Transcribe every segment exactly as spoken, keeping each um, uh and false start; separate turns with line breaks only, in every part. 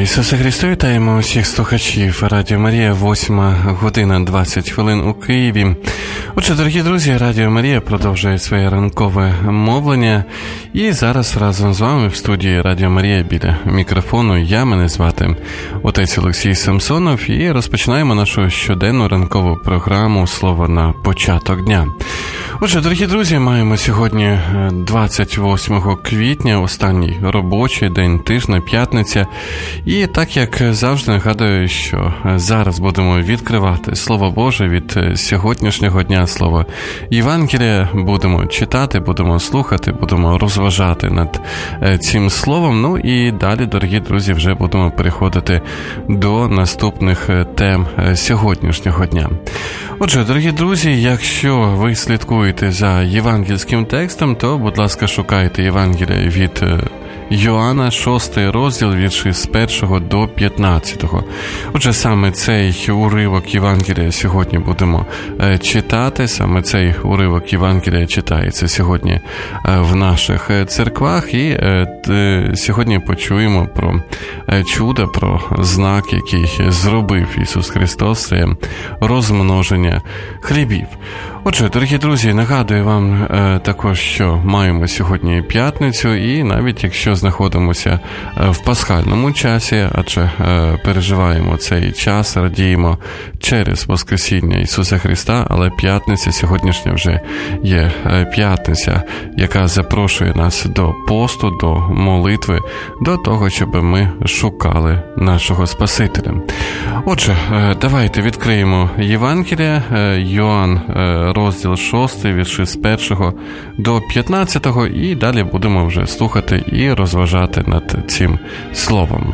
Ісусе Христе, вітаємо усіх слухачів Радіо Марія, восьма година двадцять хвилин у Києві. Отже, дорогі друзі, Радіо Марія продовжує своє ранкове мовлення. І зараз разом з вами в студії Радіо Марія біля мікрофону я, мене звати отець Олексій Самсонов, і розпочинаємо нашу щоденну ранкову програму «Слово на початок дня». Отже, дорогі друзі, маємо сьогодні двадцять восьмого квітня, останній робочий день тижня, п'ятниця. І так, як завжди, нагадую, що зараз будемо відкривати Слово Боже від сьогоднішнього дня, Слово Євангелія. Будемо читати, будемо слухати, будемо розважати над цим словом. Ну і далі, дорогі друзі, вже будемо переходити до наступних тем сьогоднішнього дня. Отже, дорогі друзі, якщо ви слідкуєте за євангельським текстом, то, будь ласка, шукайте Євангелія від Йоанна, шостий розділ, вірші з першого до п'ятнадцятого. Отже, саме цей уривок Євангелія сьогодні будемо читати, саме цей уривок Євангелія читається сьогодні в наших церквах, і сьогодні почуємо про чудо, про знак, який зробив Ісус Христос, це розмноження хлібів. Отже, дорогі друзі, нагадую вам е, також, що маємо сьогодні п'ятницю, і навіть якщо знаходимося в пасхальному часі, адже е, переживаємо цей час, радіємо через Воскресіння Ісуса Христа, але п'ятниця сьогоднішня вже є п'ятниця, яка запрошує нас до посту, до молитви, до того, щоб ми шукали нашого Спасителя. Отже, е, давайте відкриємо Євангелія, е, Йоанн, е, розділ шостий, вірші з першого до п'ятнадцятого, і далі будемо вже слухати і розважати над цим словом.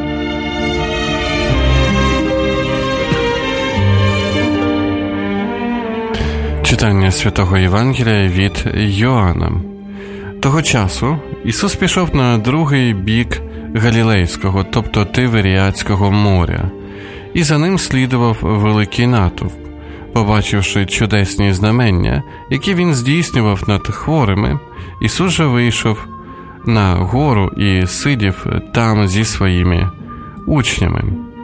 Читання Святого Євангелія від Йоанна. Того часу Ісус пішов на другий бік Галілейського, тобто Тиверіадського моря, і за ним слідував великий натовп. Побачивши чудесні знамення, які він здійснював над хворими, Ісус же вийшов на гору і сидів там зі своїми учнями.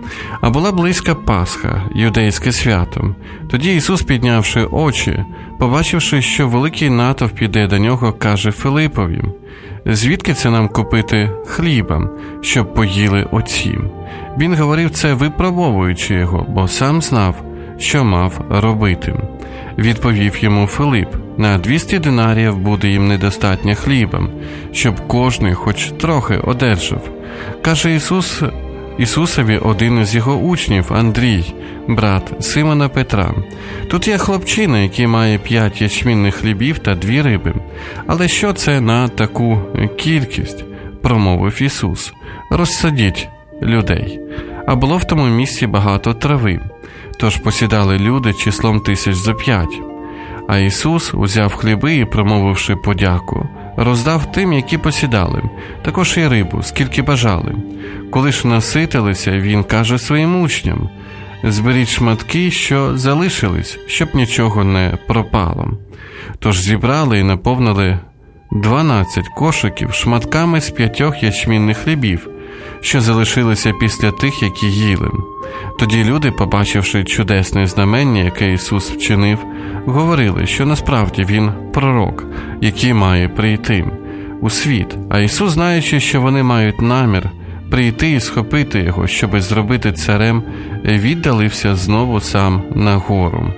А була близька Пасха, юдейське свято. Тоді Ісус, піднявши очі, побачивши, що великий натовп іде до нього, каже Филипові: «Звідки це нам купити хліба, щоб поїли отці?» Він говорив це, випробовуючи його, бо сам знав, що мав робити. Відповів йому Филип: «На двісті динаріїв буде їм недостатньо хліба, щоб кожний хоч трохи одержав». Каже Ісус Ісусові один із його учнів, Андрій, брат Симона Петра: «Тут є хлопчина, який має п'ять ячмінних хлібів та дві риби. Але що це на таку кількість?» – промовив Ісус. «Розсадіть людей». А було в тому місці багато трави. Тож посідали люди числом тисяч зо п'ять. А Ісус узяв хліби і, промовивши подяку, роздав тим, які посідали, також і рибу, скільки бажали. Коли ж наситилися, Він каже своїм учням: «Зберіть шматки, що залишились, щоб нічого не пропало». Тож зібрали і наповнили дванадцять кошиків шматками з п'ятьох ячмінних хлібів, що залишилися після тих, які їли. Тоді люди, побачивши чудесне знамення, яке Ісус вчинив, говорили, що насправді Він пророк, який має прийти у світ. А Ісус, знаючи, що вони мають намір прийти і схопити Його, щоби зробити царем, віддалився знову сам на гору.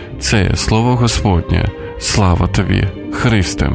Це слово Господнє. Слава Тобі, Христе!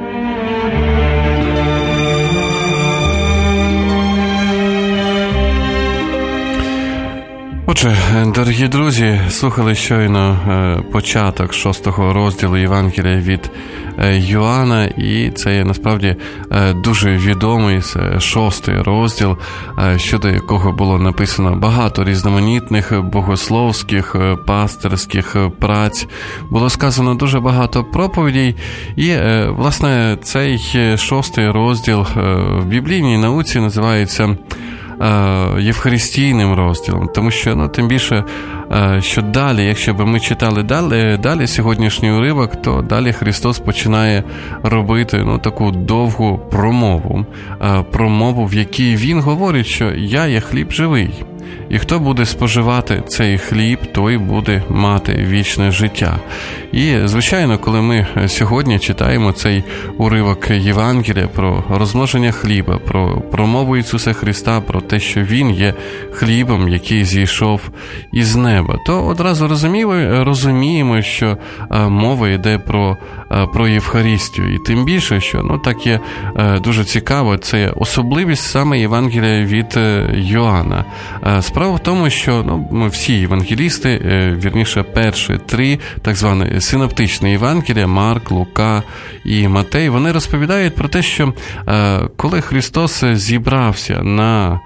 Отже, дорогі друзі, слухали щойно початок шостого розділу Євангелія від Йоанна, і це є насправді дуже відомий шостий розділ, щодо якого було написано багато різноманітних богословських, пастирських праць. Було сказано дуже багато проповідей, і, власне, цей шостий розділ в біблійній науці називається євхаристійним розділом, тому що, ну, тим більше, що далі, якщо б ми читали далі, далі сьогоднішній уривок, то далі Христос починає робити, ну, таку довгу промову, промову, в якій Він говорить, що «Я є хліб живий». І хто буде споживати цей хліб, той буде мати вічне життя. І, звичайно, коли ми сьогодні читаємо цей уривок Євангелія про розмноження хліба, про промову Ісуса Христа, про те, що Він є хлібом, який зійшов із неба, то одразу розуміємо, розуміємо що мова йде про, про Євхаристію. І тим більше, що, ну, так є дуже цікаво, це особливість саме Євангелія від Йоанна. Справа в тому, що, ну, всі євангелісти, вірніше перші три, так звані синоптичні Євангелія, Марк, Лука і Матей, вони розповідають про те, що коли Христос зібрався на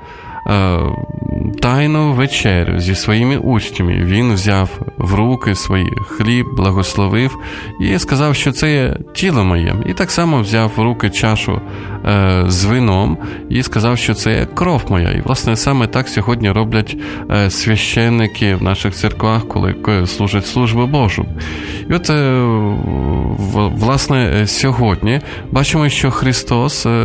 тайну вечерю зі своїми учнями, Він взяв в руки свої хліб, благословив і сказав, що це є тіло моє. І так само взяв в руки чашу е, з вином і сказав, що це є кров моя. І, власне, саме так сьогодні роблять е, священники в наших церквах, коли служать службу Божу. І от, е, в, власне, сьогодні бачимо, що Христос, е,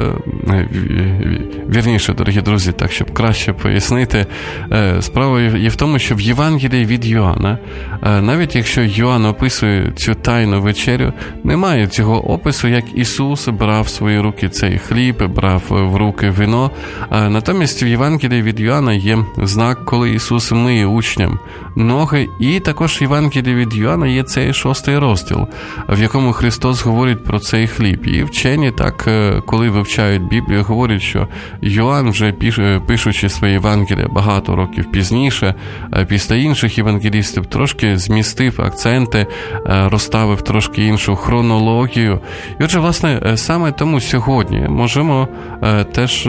вірніше, дорогі друзі, так, щоб краще пояснити, справа є в тому, що в Євангелії від Йоанна, навіть якщо Йоанн описує цю тайну вечерю, немає цього опису, як Ісус брав в свої руки цей хліб, брав в руки вино. Натомість в Євангелії від Йоанна є знак, коли Ісус миє учням ноги, і також в Євангелії від Йоанна є цей шостий розділ, в якому Христос говорить про цей хліб. І вчені так, коли вивчають Біблію, говорять, що Йоанн вже пишучи своє Євангелія багато років пізніше, після інших євангелістів, трошки змістив акценти, розставив трошки іншу хронологію. І отже, власне, саме тому сьогодні можемо теж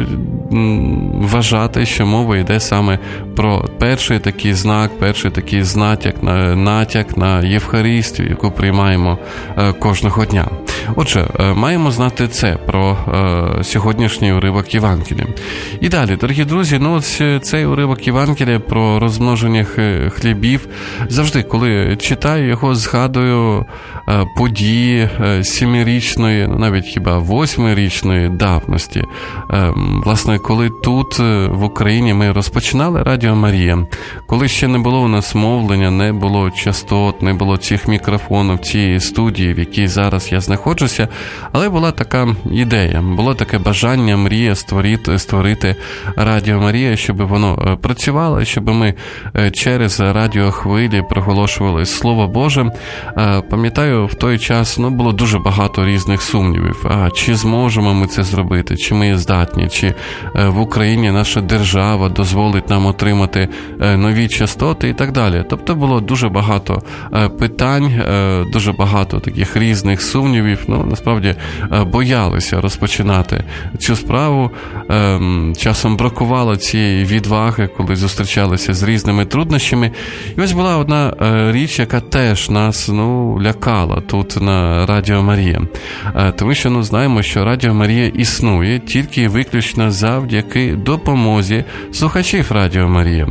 вважати, що мова йде саме про перший такий знак, перший такий натяк на, натяк на Євхаристію, яку приймаємо кожного дня. Отже, маємо знати це про сьогоднішній уривок Євангелія. І далі, дорогі друзі, ну ось цей уривок Євангелія про розмноження хлібів, завжди, коли читаю його, згадую події сімирічної, навіть хіба восьмирічної давності. Власне, коли тут в Україні ми розпочинали Радіо Марія, коли ще не було у нас мовлення, не було частот, не було цих мікрофонів, цієї студії, в якій зараз я знаходжуся, але була така ідея, було таке бажання, мрія створити, створити Радіо Марія, щоб воно працювало, щоб ми через радіохвилі проголошували Слово Боже. Пам'ятаю, в той час, ну, було дуже багато різних сумнівів. А чи зможемо ми це зробити? Чи ми здатні? Чи в Україні наша держава дозволить нам отримати нові частоти і так далі? Тобто було дуже багато питань, дуже багато таких різних сумнівів. Ну, насправді, боялися розпочинати цю справу. Часом бракувало цієї відваги, коли зустрічалися з різними труднощами. І ось була одна річ, яка теж нас, ну, лякала тут на Радіо Марія. Тому що, ну, знаємо, що Радіо Марія існує тільки і виключно завдяки допомозі слухачів Радіо Марія.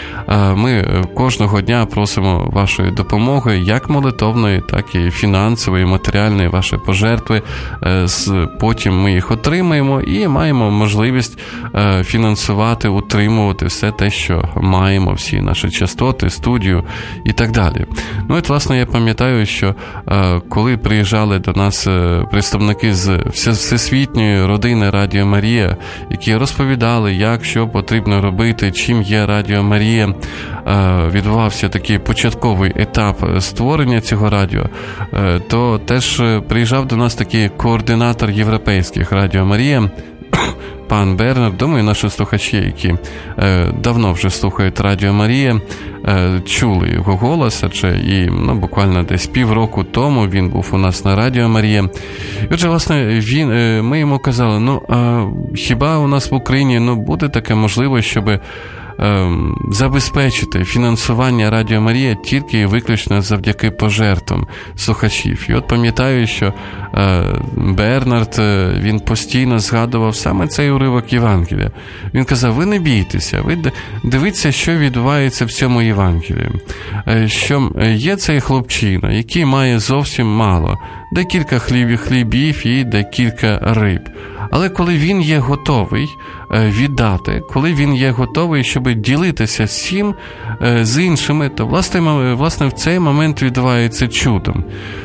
Ми кожного дня просимо вашої допомоги, як молитовної, так і фінансової, матеріальної, ваші пожертви. Потім ми їх отримаємо і маємо можливість фінансувати, утримувати все те, що маємо, всі наші частоти, студію і так далі. Ну, от, власне, я пам'ятаю, що коли приїжджали до нас представники з всесвітньої родини Радіо Марія, які розповідали, як, що потрібно робити, чим є Радіо Марія, відбувався такий початковий етап створення цього радіо, то теж приїжджав до нас такий координатор європейських Радіо Марія, пан Бернард. Думаю, наші слухачі, які е, давно вже слухають Радіо Марія, е, чули його голос, адже і, ну, буквально десь півроку тому він був у нас на Радіо Марія. І отже, власне, він, е, ми йому казали, ну, а хіба у нас в Україні, ну, буде таке можливо, щоб забезпечити фінансування Радіо Марія тільки і виключно завдяки пожертвам слухачів. І от пам'ятаю, що Бернард, він постійно згадував саме цей уривок Євангелія. Він казав, ви не бійтеся, ви дивіться, що відбувається в цьому Євангелії. Що є цей хлопчина, який має зовсім мало, декілька хлібів, хлібів і декілька риб. Але коли він є готовий віддати, коли він є готовий, щоб ділитися всім з іншими, то власне, власне в цей момент відбувається чудом.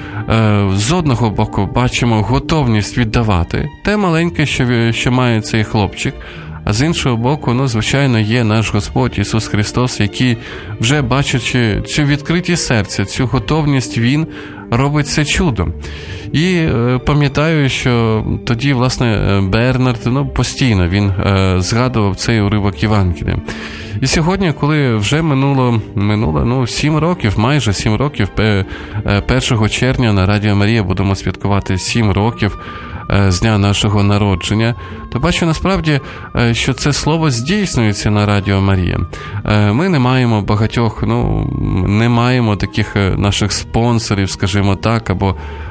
З одного боку бачимо готовність віддавати те маленьке, що, що має цей хлопчик, а з іншого боку, ну, звичайно, є наш Господь Ісус Христос, який, вже бачачи цю відкритість серця, цю готовність, Він робить це чудом. І е, пам'ятаю, що тоді, власне, Бернард, ну, постійно він е, згадував цей уривок Євангелія. І сьогодні, коли вже минуло, минуло ну, сім років, майже сім років, першого червня на Радіо Марія будемо святкувати сім років з дня нашого народження, то бачу насправді, що це слово здійснюється на Радіо Марія. Ми не маємо багатьох, ну, не маємо таких наших спонсорів, скажімо так, або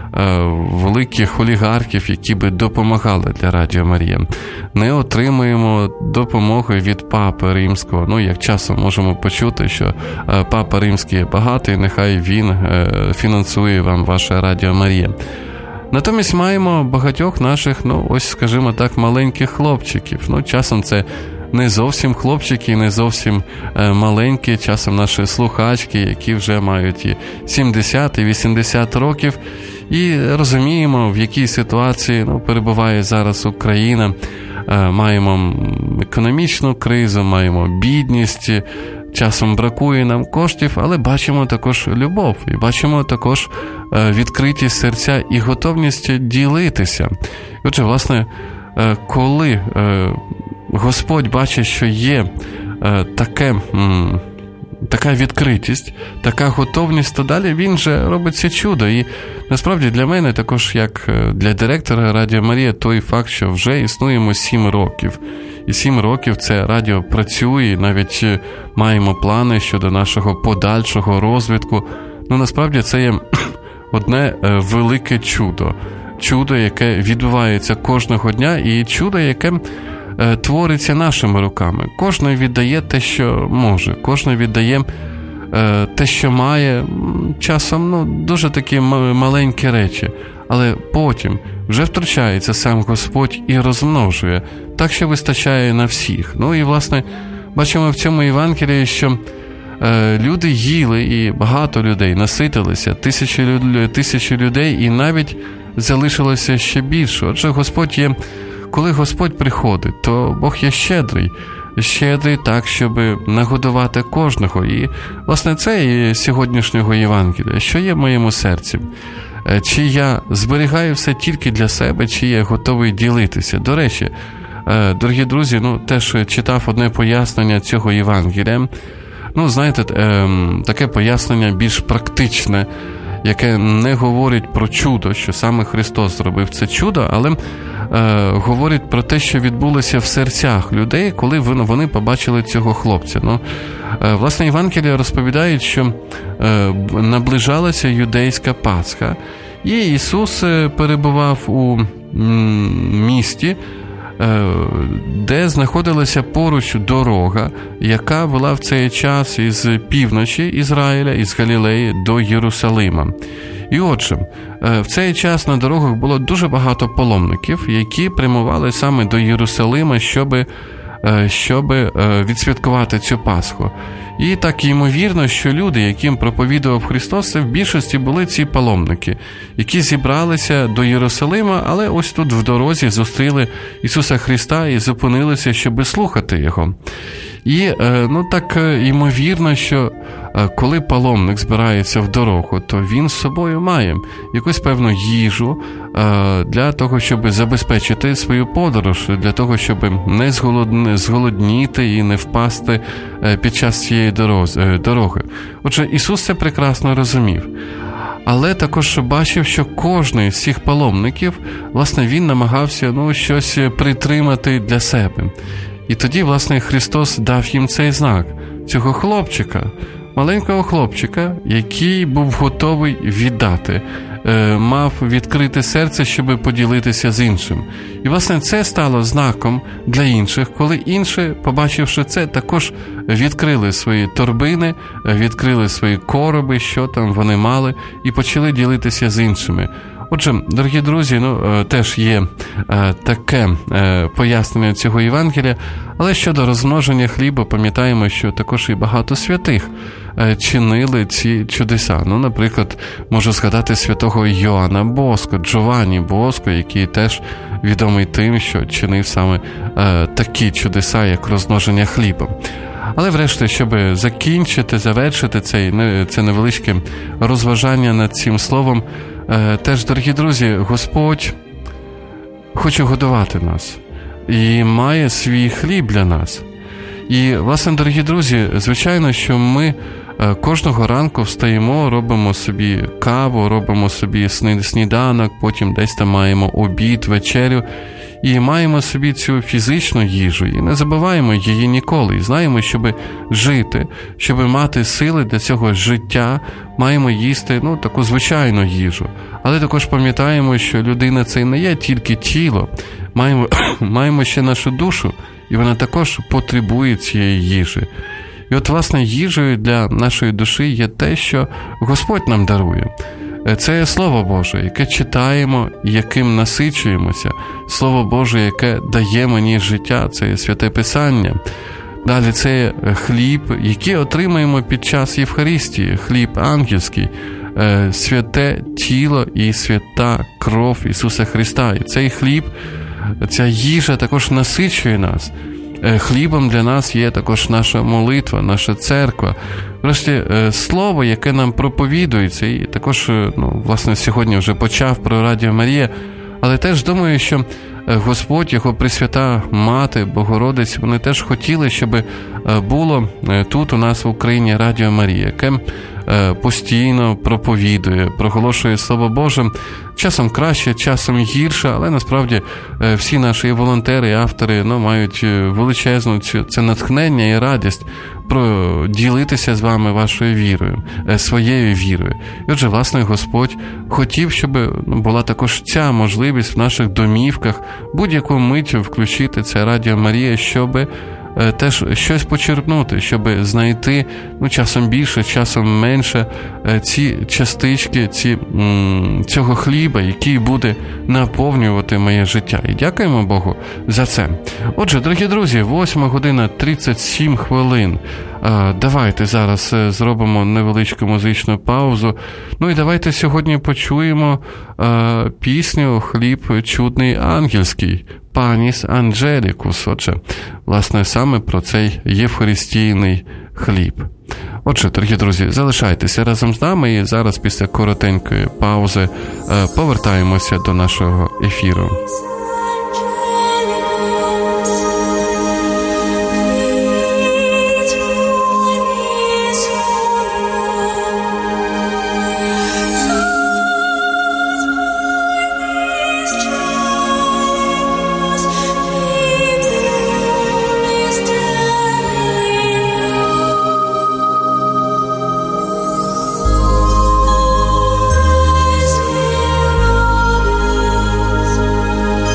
великих олігархів, які би допомагали для Радіо Марія. Не отримуємо допомоги від Папи Римського. Ну, як часом можемо почути, що Папа Римський багатий, нехай він фінансує вам ваше Радіо Марія. Натомість маємо багатьох наших, ну, ось, скажімо так, маленьких хлопчиків. Ну, часом це не зовсім хлопчики, не зовсім е, маленькі, часом наші слухачки, які вже мають і сімдесят, і вісімдесят років, і розуміємо, в якій ситуації, ну, перебуває зараз Україна. Е, маємо економічну кризу, маємо бідність, часом бракує нам коштів, але бачимо також любов, і бачимо також відкритість серця і готовність ділитися. Отже, власне, коли Господь бачить, що є таке, така відкритість, така готовність, то далі Він же робить це чудо. І насправді для мене також, як для директора Радіо Марія, той факт, що вже існуємо сім років. І сім років це радіо працює, навіть маємо плани щодо нашого подальшого розвитку. Ну, насправді, це є одне велике чудо. Чудо, яке відбувається кожного дня, і чудо, яке твориться нашими руками. Кожен віддає те, що може. Кожен віддає те, що має. Часом, ну, дуже такі маленькі речі. Але потім вже втручається сам Господь і розмножує, так, що вистачає на всіх. Ну і, власне, бачимо в цьому Євангелії, що е, люди їли, і багато людей наситилися, тисячі, тисячі людей, і навіть залишилося ще більше. Отже, Господь є, коли Господь приходить, то Бог є щедрий. Щедрий так, щоб нагодувати кожного. І, власне, це і сьогоднішнього Євангелія, що є в моєму серці. Чи я зберігаю все тільки для себе, чи я готовий ділитися. До речі, дорогі друзі, ну, теж читав одне пояснення цього Євангелія. Ну, знаєте, таке пояснення більш практичне, яке не говорить про чудо, що саме Христос зробив це чудо, але е, говорить про те, що відбулося в серцях людей, коли вони побачили цього хлопця. Ну, е, власне, Євангелія розповідає, що е, наближалася юдейська Пасха, і Ісус перебував у м, місті, де знаходилася поруч дорога, яка вела в цей час із півночі Ізраїля, із Галілеї до Єрусалима. І отже, в цей час на дорогах було дуже багато паломників, які прямували саме до Єрусалима, щоб, щоб відсвяткувати цю Пасху. І так ймовірно, що люди, яким проповідував Христос, це в більшості були ці паломники, які зібралися до Єрусалима, але ось тут в дорозі зустріли Ісуса Христа і зупинилися, щоб слухати Його. І, ну, так ймовірно, що коли паломник збирається в дорогу, то він з собою має якусь певну їжу для того, щоб забезпечити свою подорож, для того, щоб не зголодніти і не впасти під час цієї дороги. Отже, Ісус це прекрасно розумів. Але також бачив, що кожний з цих паломників, власне, він намагався, ну, щось притримати для себе. І тоді, власне, Христос дав їм цей знак, цього хлопчика, маленького хлопчика, який був готовий віддати, мав відкрите серце, щоб поділитися з іншим. І, власне, це стало знаком для інших, коли інші, побачивши це, також відкрили свої торбини, відкрили свої короби, що там вони мали, і почали ділитися з іншими. Отже, дорогі друзі, ну, теж є е, таке е, пояснення цього Євангелія, але щодо розмноження хліба, пам'ятаємо, що також і багато святих е, чинили ці чудеса. Ну, наприклад, можу згадати святого Йоанна Боско, Джованні Боско, який теж відомий тим, що чинив саме е, такі чудеса, як розмноження хліба. Але врешті, щоб закінчити, завершити цей, це невеличке розважання над цим словом, теж, дорогі друзі, Господь хоче годувати нас і має свій хліб для нас. І, власне, дорогі друзі, звичайно, що ми кожного ранку встаємо, робимо собі каву, робимо собі сніданок, потім десь там маємо обід, вечерю, і маємо собі цю фізичну їжу, і не забуваємо її ніколи. І знаємо, щоб жити, щоб мати сили для цього життя, маємо їсти, ну, таку звичайну їжу. Але також пам'ятаємо, що людина – це не є тільки тіло. Маємо, маємо ще нашу душу, і вона також потребує цієї їжі. І от, власне, їжею для нашої душі є те, що Господь нам дарує. Це є Слово Боже, яке читаємо, яким насичуємося. Слово Боже, яке дає мені життя, це є Святе Писання. Далі це є хліб, який отримаємо під час Євхаристії, хліб ангельський, святе тіло і свята кров Ісуса Христа. І цей хліб, ця їжа також насичує нас. Хлібом для нас є також наша молитва, наша церква. Врешті, слово, яке нам проповідується, і також, ну, власне, сьогодні вже почав про Радіо Марія, але теж думаю, що Господь, Його Пресвята Мати, Богородиця, вони теж хотіли, щоб було тут у нас в Україні Радіо Марія, яке постійно проповідує, проголошує Слово Боже, часом краще, часом гірше, але насправді всі наші волонтери, автори, ну, мають величезну це натхнення і радість проділитися з вами вашою вірою, своєю вірою. І отже, власне, Господь хотів, щоб була також ця можливість в наших домівках будь-яку мить включити це Радіо Марія, щоб теж щось почерпнути, щоб знайти, ну, часом більше, часом менше ці частички, ці, цього хліба, який буде наповнювати моє життя. І дякуємо Богу за це. Отже, дорогі друзі, восьма година тридцять сім хвилин. Давайте зараз зробимо невеличку музичну паузу. Ну і давайте сьогодні почуємо пісню «Хліб чудний ангельський», «Паніс Анджелікус». Отже, власне, саме про цей євхаристійний хліб. Отже, дорогі друзі, залишайтеся разом з нами, і зараз після коротенької паузи повертаємося до нашого ефіру.
Thank you.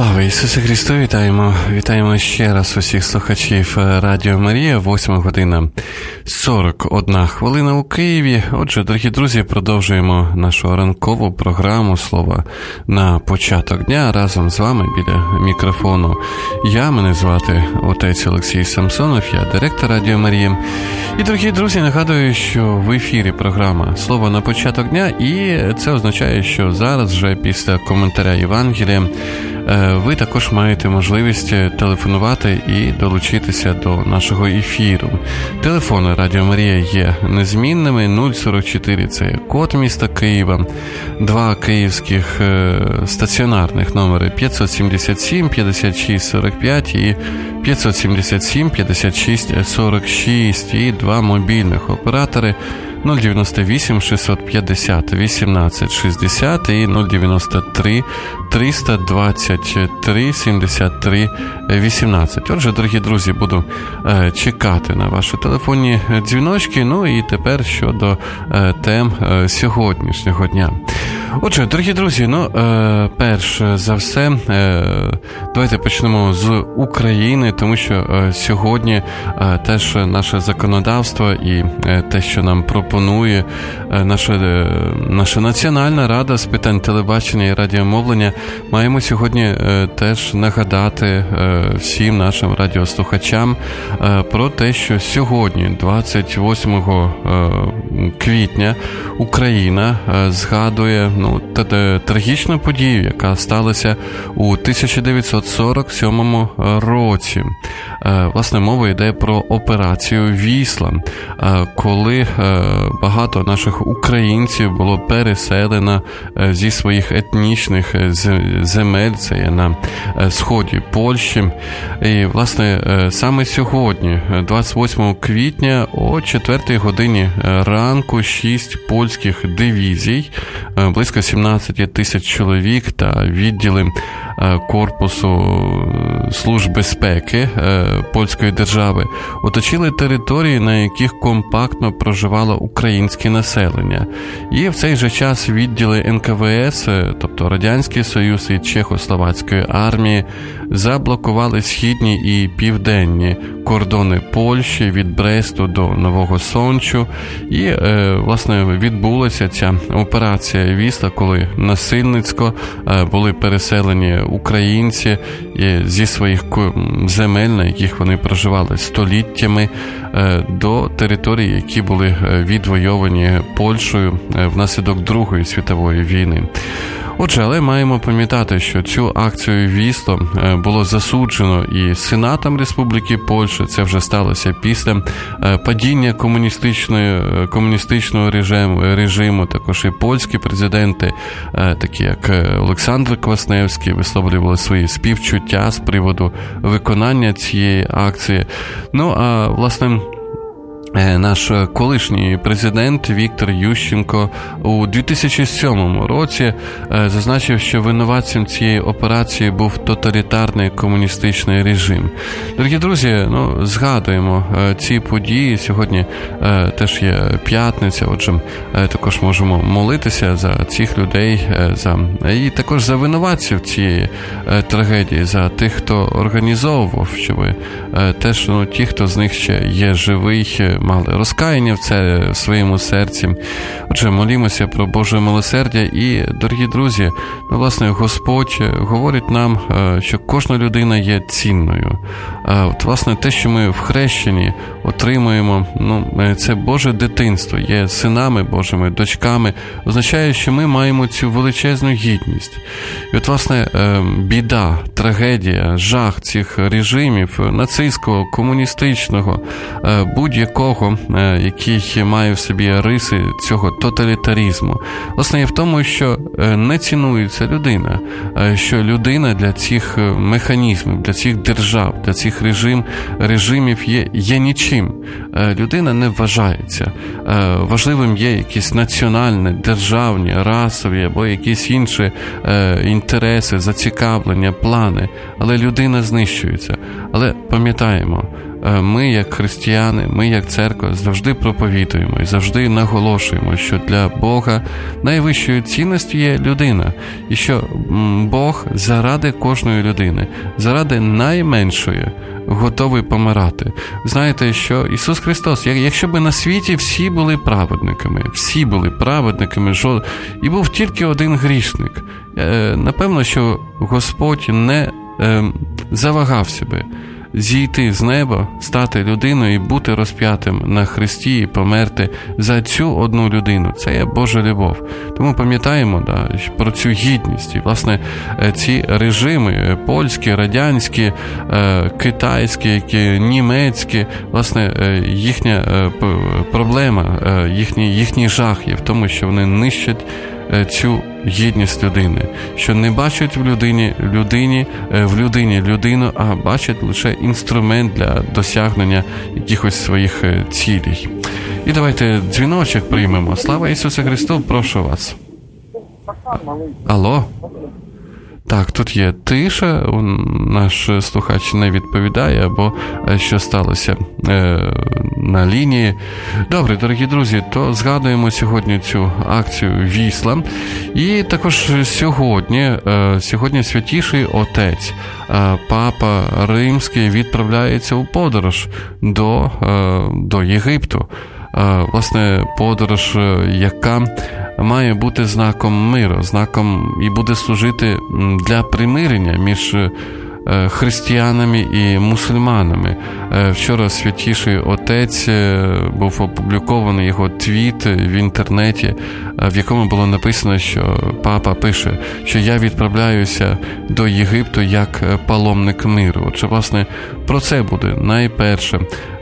Слава Ісусу Христу! Вітаємо, вітаємо ще раз усіх слухачів Радіо Марія. Восьма година сорок одна хвилина у Києві. Отже, дорогі друзі, продовжуємо нашу ранкову програму «Слово на початок дня». Разом з вами біля мікрофону я, мене звати отець Олексій Самсонов, я директор Радіо Марія. І, дорогі друзі, нагадую, що в ефірі програма «Слово на початок дня», і це означає, що зараз вже після коментаря Євангелія ви також маєте можливість телефонувати і долучитися до нашого ефіру. Телефони Радіо Марія є незмінними. нуль сорок чотири – це код міста Києва. Два київських стаціонарних номери п'ятсот сімдесят сім п'ятдесят шість сорок п'ять і п'ятсот сімдесят сім п'ятдесят шість сорок шість. І два мобільних оператори нуль дев'яносто вісім шістсот п'ятдесят вісімнадцять шістдесят і нуль дев'яносто три триста двадцять три сімдесят три вісімнадцять. Отже, дорогі друзі, буду е, чекати на ваші телефонні дзвіночки. Ну і тепер щодо е, тем е, сьогоднішнього дня. Отже, дорогі друзі, ну, е, перш за все, е, давайте почнемо з України, тому що е, сьогодні е, теж наше законодавство і е, те, що нам пропонує е, наша, е, наша Національна рада з питань телебачення і радіомовлення, маємо сьогодні е, теж нагадати е, всім нашим радіослухачам е, про те, що сьогодні, двадцять восьмого квітня, Україна е, згадує ну, трагічну подію, яка сталася у тисяча дев'ятсот сорок сьомому році. Власне, мова йде про операцію «Вісла», коли багато наших українців було переселено зі своїх етнічних земель, це є на сході Польщі. І, власне, саме сьогодні, двадцять восьмого квітня, о четвертій годині ранку, шість польських дивізій, близько сімнадцять тисяч чоловік та відділи Корпусу служб безпеки польської держави оточили території, на яких компактно проживало українське населення. І в цей же час відділи ен ка ве ес, тобто Радянський Союз і Чехословацької армії, заблокували східні і південні кордони Польщі від Бресту до Нового Сончу. І, власне, відбулася ця операція «Вісла», коли насильницько були переселені українці зі своїх земель, на яких вони проживали століттями, до територій, які були відвойовані Польщею внаслідок Другої світової війни. Отже, але маємо пам'ятати, що цю акцію «Вісла» було засуджено і Сенатом Республіки Польща. Це вже сталося після падіння комуністичної, комуністичного режиму, режиму. Також і польські президенти, такі як Олександр Квасневський, висловлювали свої співчуття з приводу виконання цієї акції. Ну, а, власне, наш колишній президент Віктор Ющенко у дві тисячі сьомому році зазначив, що винуватцем цієї операції був тоталітарний комуністичний режим. Дорогі друзі, ну, згадуємо ці події. Сьогодні теж є п'ятниця, отже, також можемо молитися за цих людей, за і також за винуватців цієї трагедії, за тих, хто організовував, щоб теж ну, ті, хто з них ще є живий, мали розкаяння в це в своєму серці. Отже, молімося про Боже милосердя. І, дорогі друзі, ну, власне, Господь говорить нам, що кожна людина є цінною. От, власне, те, що ми в хрещенні отримуємо, ну, це Боже дитинство, є синами Божими, дочками, означає, що ми маємо цю величезну гідність. І от, власне, біда, трагедія, жах цих режимів, нацистського, комуністичного, будь-якого, який має в собі риси цього тоталітаризму, власне, є в тому, що не цінується людина, що людина для цих механізмів, для цих держав, для цих режим, режимів є, є нічим. Людина не вважається. Важливим є якісь національні, державні, расові або якісь інші інтереси, зацікавлення, плани, але людина знищується. Але пам'ятаємо, ми, як християни, ми, як церква, завжди проповідуємо і завжди наголошуємо, що для Бога найвищою цінністю є людина, і що Бог заради кожної людини, заради найменшої готовий помирати. Знаєте, що Ісус Христос, якщо б на світі всі були праведниками, всі були праведниками, і був тільки один грішник, напевно, що Господь не завагався би зійти з неба, стати людиною і бути розп'ятим на хресті і померти за цю одну людину. Це є Божа любов. Тому пам'ятаємо да, про цю гідність. І, власне, ці режими польські, радянські, китайські, німецькі, власне, їхня проблема, їхній, їхній жах є в тому, що вони нищать цю гідність людини, що не бачать в людині людині, в людині людину, а бачать лише інструмент для досягнення якихось своїх цілей. І давайте дзвіночок приймемо. Слава Ісусу Христу, прошу вас. Алло? Так, тут є тиша, наш слухач не відповідає, або що сталося е, на лінії. Добре, дорогі друзі, то згадуємо сьогодні цю акцію «Вісла». І також сьогодні, е, сьогодні Святіший Отець, е, Папа Римський, відправляється у подорож до, е, до Єгипту. Е, власне, подорож, яка має бути знаком миру, знаком і буде служити для примирення між християнами і мусульманами. Вчора Святіший Отець був опублікований його твіт в інтернеті, в якому було написано, що папа пише, що я відправляюся до Єгипту як паломник миру. Отже, власне, про це буде найперше.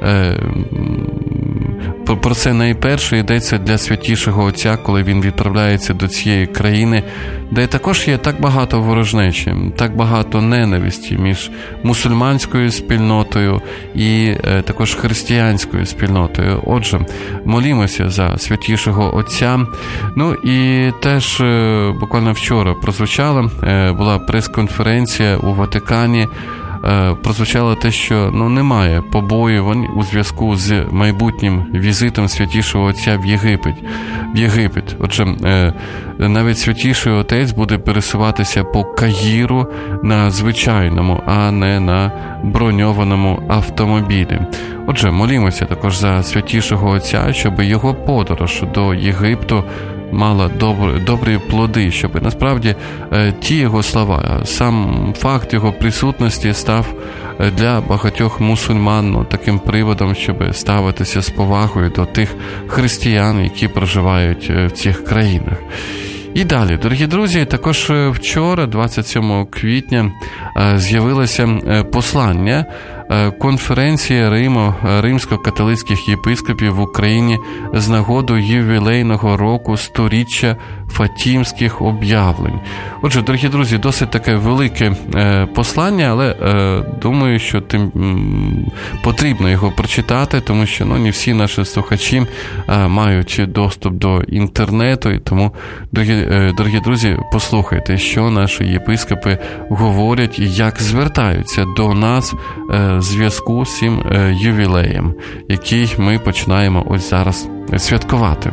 Про це найперше йдеться для Святішого Отця, коли він відправляється до цієї країни, де також є так багато ворожнечі, так багато ненависті між мусульманською спільнотою і е, також християнською спільнотою. Отже, молімося за Святішого Отця. Ну і теж е, буквально вчора прозвучала, е, була прес-конференція у Ватикані, прозвучало те, що ну, немає побоювань у зв'язку з майбутнім візитом Святішого Отця в Єгипет. В Єгипет. Отже, навіть Святіший Отець буде пересуватися по Каїру на звичайному, а не на броньованому автомобілі. Отже, молімося також за Святішого Отця, щоб його подорож до Єгипту мала добрі, добрі плоди, щоб насправді ті його слова, сам факт його присутності став для багатьох мусульман ну, таким приводом, щоб ставитися з повагою до тих християн, які проживають в цих країнах. І далі, дорогі друзі, також вчора, двадцять сьомого квітня, з'явилося послання конференції Риму, римсько-католицьких єпископів в Україні з нагоду ювілейного року сторіччя Фатімських об'явлень. Отже, дорогі друзі, досить таке велике послання, але думаю, що тим потрібно його прочитати, тому що ну, не всі наші слухачі мають доступ до інтернету, і тому, дорогі, дорогі друзі, послухайте, що наші єпископи говорять і як звертаються до нас в зв'язку з цим ювілеєм, який ми починаємо ось зараз святкувати.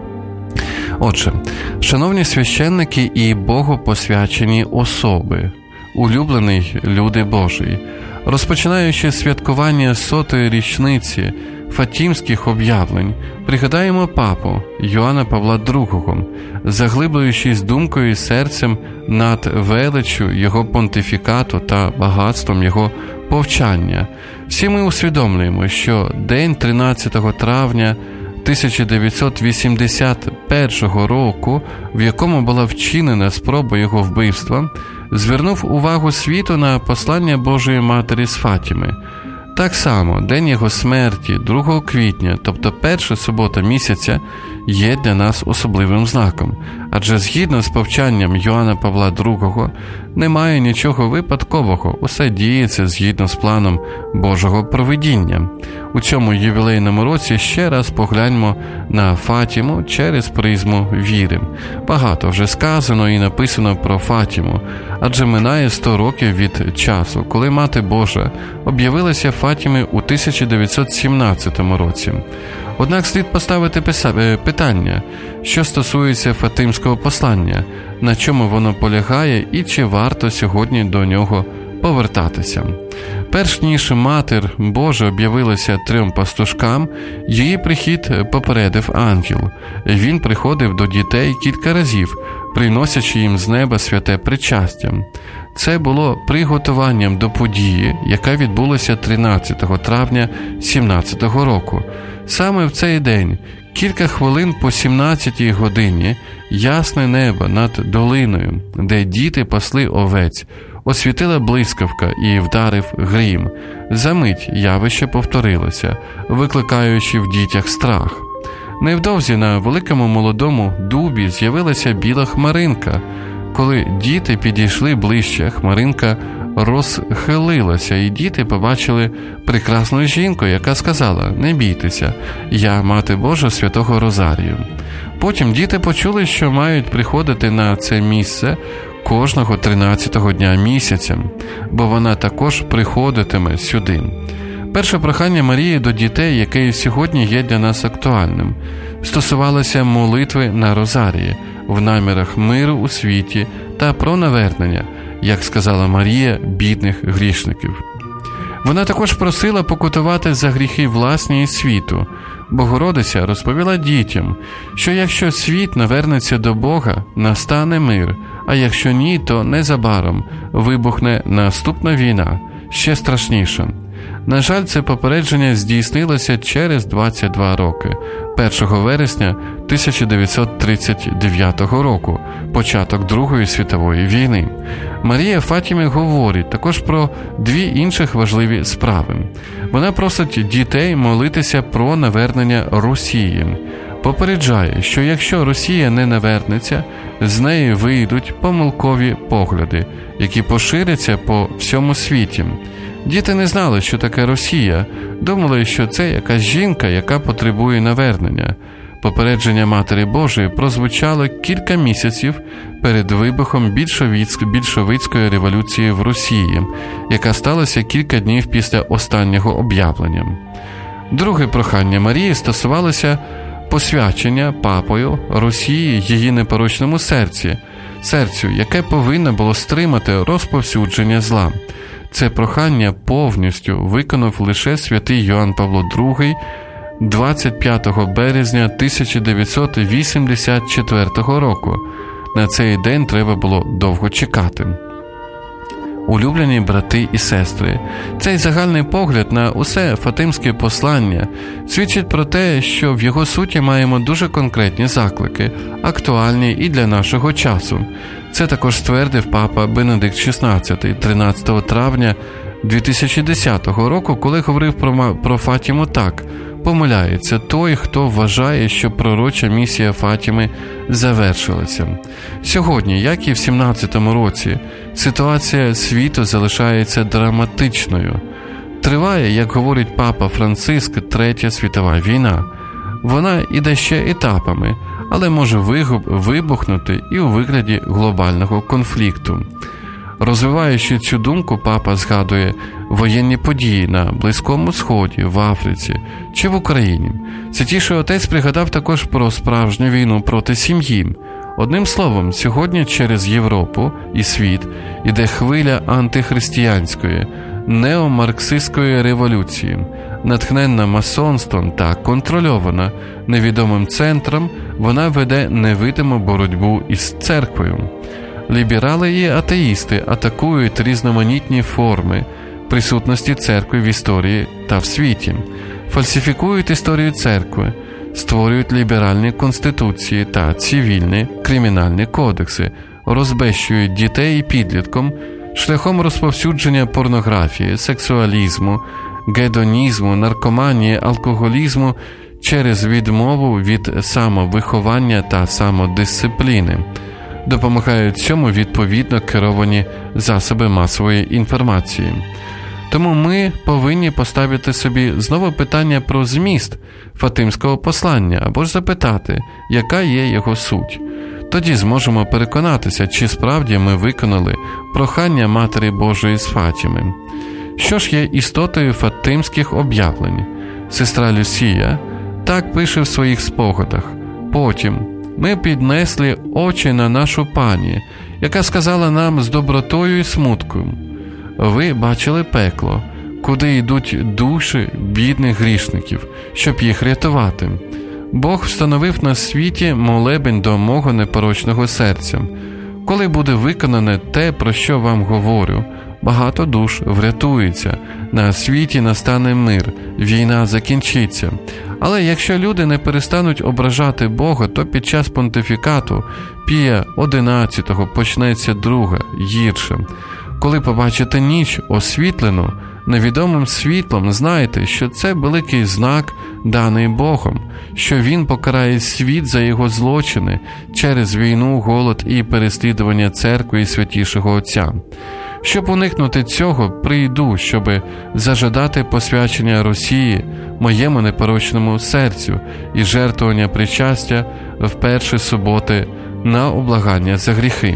Отже, шановні священники і богопосвячені особи, улюблені люди Божі, розпочинаючи святкування сотої річниці Фатімських об'явлень, пригадаємо папу Йоанна Павла другого, заглиблюючись думкою і серцем над величчю його понтифікату та багатством його повчання. Всі ми усвідомлюємо, що день тринадцятого травня тисяча дев'ятсот вісімдесят першого року, в якому була вчинена спроба його вбивства, звернув увагу світу на послання Божої Матері з Фатіми. Так само, день його смерті, другого квітня, тобто перша субота місяця, є для нас особливим знаком. Адже згідно з повчанням Йоанна Павла другого, немає нічого випадкового, усе діється згідно з планом Божого провидіння. У цьому ювілейному році ще раз погляньмо на Фатіму через призму віри. Багато вже сказано і написано про Фатіму, адже минає сто років від часу, коли Мати Божа об'явилася Фатімі у тисяча дев'ятсот сімнадцятому році. Однак слід поставити питання, що стосується Фатимського послання, на чому воно полягає і чи варто сьогодні до нього повертатися. Перш ніж Матір Божа об'явилася трьом пастушкам, її прихід попередив ангел. Він приходив до дітей кілька разів, приносячи їм з неба святе причастя. Це було приготуванням до події, яка відбулася тринадцятого травня сімнадцятого року. Саме в цей день, кілька хвилин по сімнадцятій годині, ясне небо над долиною, де діти пасли овець, освітила блискавка і вдарив грім. Замить явище повторилося, викликаючи в дітях страх. Невдовзі на великому молодому дубі з'явилася біла хмаринка. Коли діти підійшли ближче, хмаринка розхилилася, і діти побачили прекрасну жінку, яка сказала: «Не бійтеся, я Мати Божа Святого Розарію». Потім діти почули, що мають приходити на це місце кожного тринадцятого дня місяця, бо вона також приходитиме сюди. Перше прохання Марії до дітей, яке сьогодні є для нас актуальним, стосувалося молитви на Розарії в намірах миру у світі та про навернення, як сказала Марія, бідних грішників. Вона також просила покутувати за гріхи власні і світу. Богородиця розповіла дітям, що якщо світ навернеться до Бога, настане мир, а якщо ні, то незабаром вибухне наступна війна, ще страшніша. На жаль, це попередження здійснилося через двадцять два роки, першого вересня тисяча дев'ятсот тридцять дев'ятого року, початок Другої світової війни. Марія Фатімі говорить також про дві інших важливі справи. Вона просить дітей молитися про навернення Росії. Попереджає, що якщо Росія не навернеться, з неї вийдуть помилкові погляди, які поширяться по всьому світі. Діти не знали, що таке Росія, думали, що це якась жінка, яка потребує навернення. Попередження Матері Божої прозвучало кілька місяців перед вибухом більшовицької революції в Росії, яка сталася кілька днів після останнього об'явлення. Друге прохання Марії стосувалося посвячення папою Росії її непорочному серці, серцю, яке повинно було стримати розповсюдження зла. Це прохання повністю виконав лише святий Йоанн Павло другий двадцять п'ятого березня тисяча дев'ятсот вісімдесят четвертого року. На цей день треба було довго чекати. Улюблені брати і сестри, цей загальний погляд на усе Фатимське послання свідчить про те, що в його суті маємо дуже конкретні заклики, актуальні і для нашого часу. Це також ствердив папа Бенедикт шістнадцятий тринадцятого травня дві тисячі десятого року, коли говорив про, про Фатіму так: «Помиляється той, хто вважає, що пророча місія Фатіми завершилася». Сьогодні, як і в сімнадцятому році, ситуація світу залишається драматичною. Триває, як говорить папа Франциск, Третя світова війна. Вона іде ще етапами, але може вибухнути і у вигляді глобального конфлікту. Розвиваючи цю думку, папа згадує воєнні події на Близькому Сході, в Африці чи в Україні. Святіший Отець пригадав також про справжню війну проти сім'ї. Одним словом, сьогодні через Європу і світ іде хвиля антихристиянської, неомарксистської революції, натхненна масонством та контрольована невідомим центром, вона веде невидиму боротьбу із церквою. Ліберали і атеїсти атакують різноманітні форми присутності церкви в історії та в світі, фальсифікують історію церкви, створюють ліберальні конституції та цивільні кримінальні кодекси, розбещують дітей і підлітком шляхом розповсюдження порнографії, сексуалізму, гедонізму, наркоманії, алкоголізму через відмову від самовиховання та самодисципліни. Допомагають цьому відповідно керовані засоби масової інформації. Тому ми повинні поставити собі знову питання про зміст Фатимського послання, або ж запитати, яка є його суть. Тоді зможемо переконатися, чи справді ми виконали прохання Матері Божої з Фатіми. Що ж є істотою фатимських об'явлень? Сестра Люсія так пише в своїх спогадах. Потім ми піднесли очі на нашу пані, яка сказала нам з добротою і смутком: ви бачили пекло, куди йдуть душі бідних грішників, щоб їх рятувати. Бог встановив на світі молебень до мого непорочного серця. Коли буде виконане те, про що вам говорю, багато душ врятується, на світі настане мир, війна закінчиться. Але якщо люди не перестануть ображати Бога, то під час понтифікату Пія одинадцятого почнеться друга, гірше. Коли побачите ніч освітлену невідомим світлом, знайте, що це великий знак, даний Богом, що Він покарає світ за його злочини через війну, голод і переслідування церкви і святішого Отця. Щоб уникнути цього, прийду, щоби зажадати посвячення Росії, моєму непорочному серцю, і жертвування причастя в перші суботи на облагання за гріхи.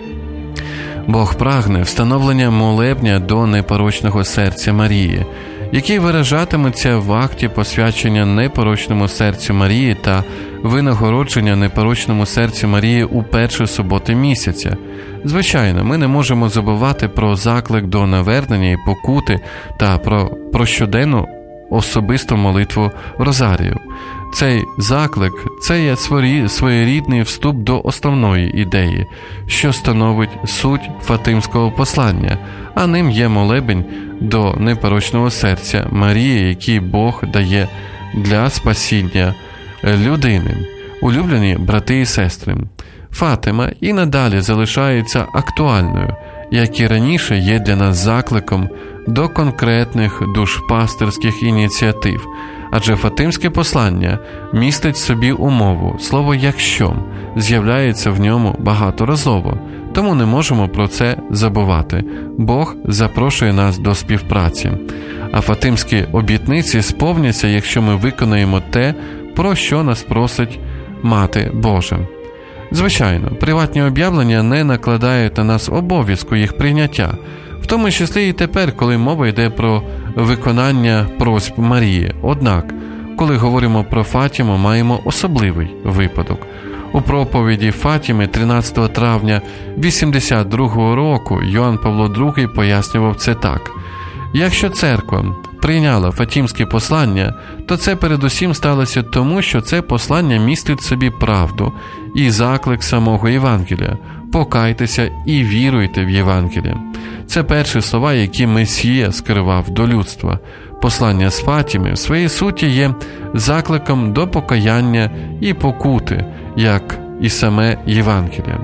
Бог прагне встановлення молебня до непорочного серця Марії, який виражатиметься в акті посвячення непорочному серцю Марії та винагородження непорочному серцю Марії у перші суботи місяця. Звичайно, ми не можемо забувати про заклик до навернення і покути та про, про щоденну особисту молитву Розарію. Цей заклик – це є своєрідний вступ до основної ідеї, що становить суть Фатимського послання, а ним є молебень до непорочного серця Марії, який Бог дає для спасіння людини. Улюблені брати і сестри, Фатима і надалі залишається актуальною, як і раніше є для нас закликом до конкретних душпастерських ініціатив, адже Фатимське послання містить в собі умову, слово «якщо» з'являється в ньому багаторазово, тому не можемо про це забувати. Бог запрошує нас до співпраці, а фатимські обітниці сповняться, якщо ми виконаємо те, про що нас просить Мати Божа. Звичайно, приватні об'явлення не накладають на нас обов'язку їх прийняття, в тому числі і тепер, коли мова йде про виконання просьб Марії. Однак, коли говоримо про Фатіму, маємо особливий випадок. У проповіді Фатіми тринадцятого травня вісімдесят другого року Йоанн Павло другий пояснював це так: якщо церква прийняла Фатімське послання, то це передусім сталося тому, що це послання містить в собі правду і заклик самого Євангелія. Покайтеся і віруйте в Євангеліє. Це перші слова, які Месія скерував до людства. Послання з Фатіми в своїй суті є закликом до покаяння і покути, як і саме Євангеліє.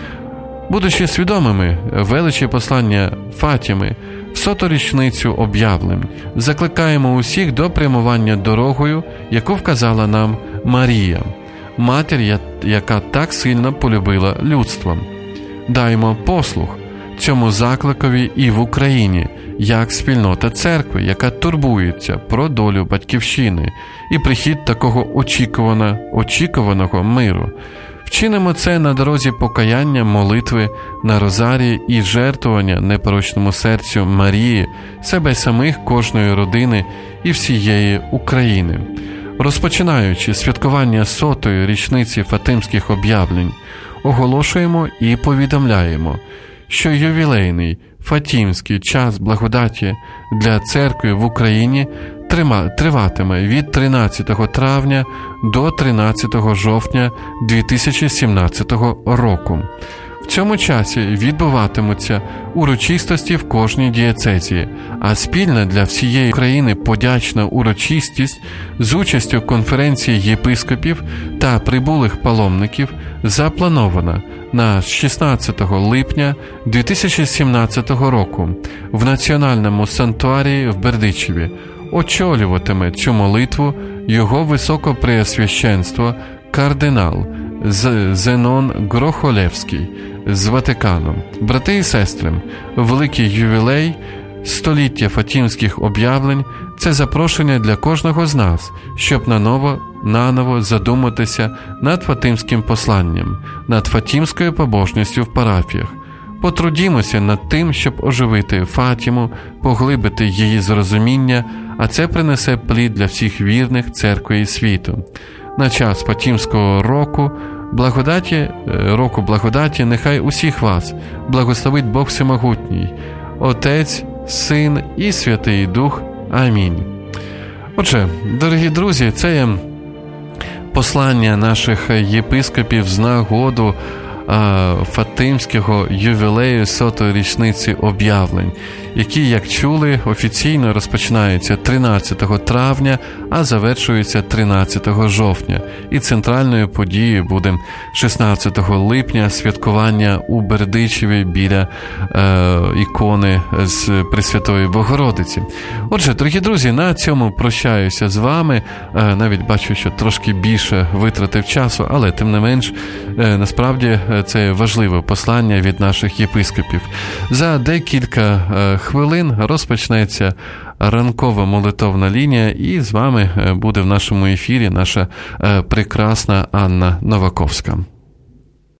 Будучи свідомими величі послання Фатіми, в соту річницю об'явлень закликаємо усіх до прямування дорогою, яку вказала нам Марія, матір, яка так сильно полюбила людство. Даймо послух цьому закликові і в Україні, як спільнота церкви, яка турбується про долю батьківщини і прихід такого очікувано, очікуваного миру. Вчинимо це на дорозі покаяння, молитви на розарії і жертвування непорочному серцю Марії, себе самих, кожної родини і всієї України. Розпочинаючи святкування сотої річниці Фатимських об'явлень, оголошуємо і повідомляємо, що ювілейний Фатімський час благодаті для церкви в Україні триватиме від тринадцятого травня до тринадцятого жовтня дві тисячі сімнадцятого року. В цьому часі відбуватимуться урочистості в кожній дієцезії, а спільна для всієї країни подячна урочистість з участю конференції єпископів та прибулих паломників запланована на шістнадцятого липня дві тисячі сімнадцятого року в Національному санктуарії в Бердичеві очолюватиме цю молитву його високопреосвященство кардинал Зенон Грохолевський з Ватикану. Брати і сестри, великий ювілей століття фатімських об'явлень – це запрошення для кожного з нас, щоб наново, наново задуматися над фатимським посланням, над фатімською побожністю в парафіях. Потрудімося над тим, щоб оживити Фатіму, поглибити її зрозуміння, а це принесе плід для всіх вірних церкви і світу. На час Фатімського року благодаті, року благодаті нехай усіх вас благословить Бог Всемогутній, Отець, Син і Святий Дух. Амінь. Отже, дорогі друзі, це є послання наших єпископів з нагоду Фатимського ювілею сотої річниці об'явлень, які, як чули, офіційно розпочинаються тринадцятого травня, а завершуються тринадцятого жовтня. І центральною подією буде шістнадцятого липня святкування у Бердичеві біля е, ікони з Пресвятої Богородиці. Отже, дорогі друзі, на цьому прощаюся з вами. Е, навіть бачу, що трошки більше витратив часу, але тим не менш, е, насправді, це важливе послання від наших єпископів. За декілька хвилин розпочнеться ранкова молитовна лінія, і з вами буде в нашому ефірі наша прекрасна Анна Новаковська.